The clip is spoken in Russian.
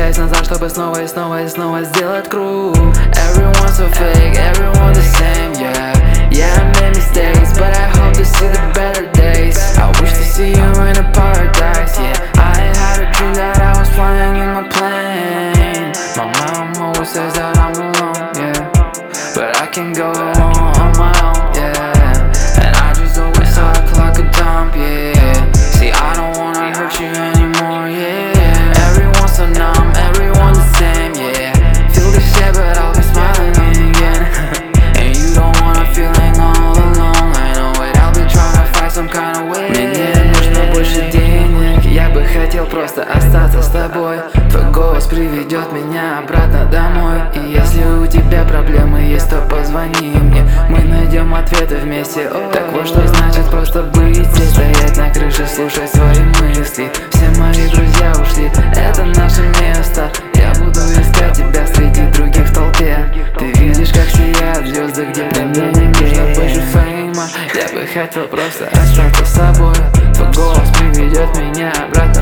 возвращаясь назад, чтобы снова и снова и снова сделать круг. Everyone's so fake, everyone the same, yeah. Yeah, I made mistakes, but I hope to see the better days. I wish to see you in a paradise, yeah. I had a dream that I was flying in my plane. My mom always says that I'm alone, yeah, but I can go on my own, yeah. And I just always talk like a dump, yeah. See, I don't wanna hurt you anymore, yeah. Everyone's so numb, everyone's the same, yeah. Feel the shit, but I'll be smiling again. And you don't wanna feeling all alone. I know it, I'll be trying to find some kind of way. Мне не нужно больше денег, я бы хотел просто остаться с тобой. Твой голос приведет меня обратно домой. И если у тебя проблемы есть, то позвони мне. Мы найдем ответы вместе. Так вот что значит просто быть здесь, стоять на крыше, слушать свои мысли. Все мои друзья ушли, это наше место. Я буду искать тебя среди других в толпе. Ты видишь, как сияют звезды где-то вдалеке. Мне больше фейма, я бы хотел просто остаться с собой. Твой голос приведет меня обратно